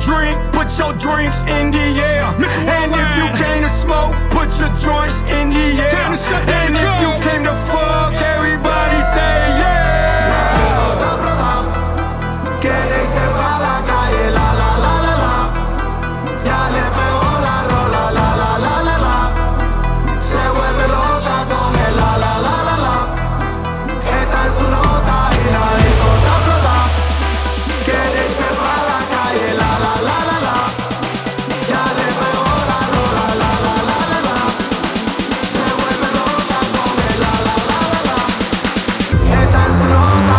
drink, put your drinks in the air. And if you came to smoke, put your joints in the air. And if you came to fuck, everybody say yeah. Quiere irse pa' la calle, la la la la la. Ya le pegó la rola, la la la la la. Se vuelve loca con el la la la la la. Está en su nota y la disco está explota. Quiere irse pa' la calle, la la la la la. Ya le pegó la rola, la la la la la. Se vuelve loca con el la la la la la. Está en su nota.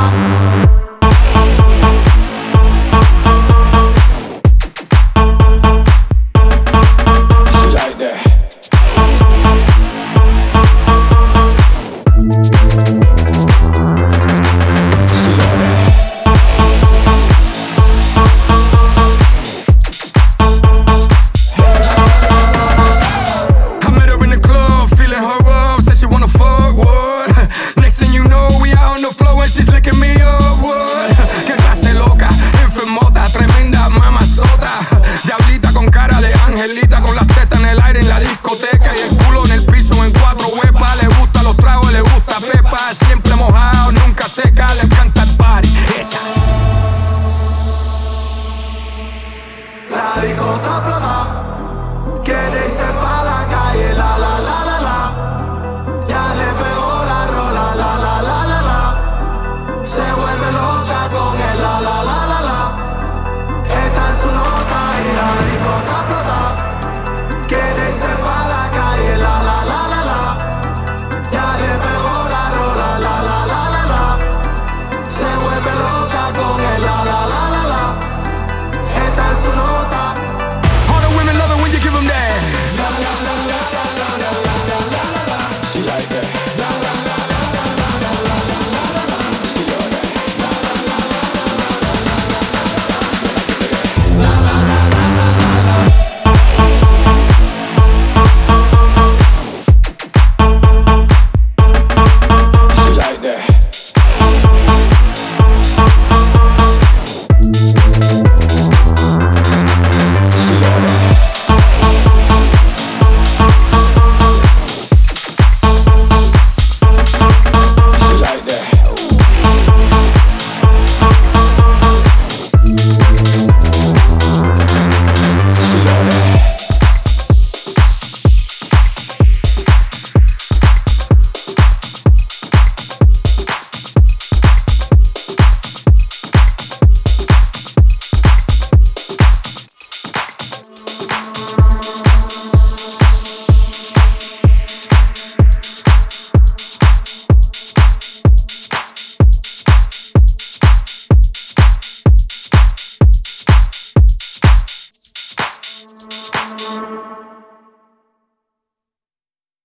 Con las tetas en el aire en la discoteca y el culo en el piso en 4 huepas. Le gustan los tragos, le gusta Pepa. Siempre mojado, nunca seca, le encanta el party. Echa. La disco está explota. Quiere irse pa' la calle, la la la la la. Ya le pegó la rola, la la la la la. Se vuelve loca con el la la la la la. Está en su nota y la disco está explota. Quiere irse pa' la calle, la la la la la. Ya le pegó la rola, la la la la la. Se vuelve loca con el la la la la la. Está en su nota. All the women love it when you give them that. La la la la la la la la la la la. She like that. La la la la la la la la la la la. She love that. La la la la la la la la la. La la la la la la la. She like that. She love that. She like that. She love that.